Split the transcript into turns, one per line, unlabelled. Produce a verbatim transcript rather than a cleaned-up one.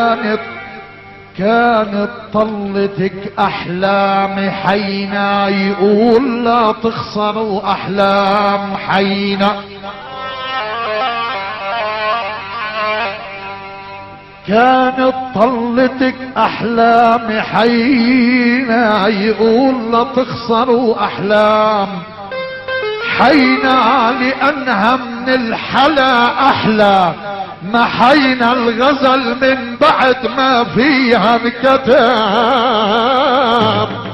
كانت كانت طلتك احلام حينا، يقول لا تخسروا احلام حينا. كانت طلتك احلام حينا، يقول لا تخسروا احلام حينا، لانها من الحلا احلى، ما حينا الغزل من بعد ما فيها انكتب.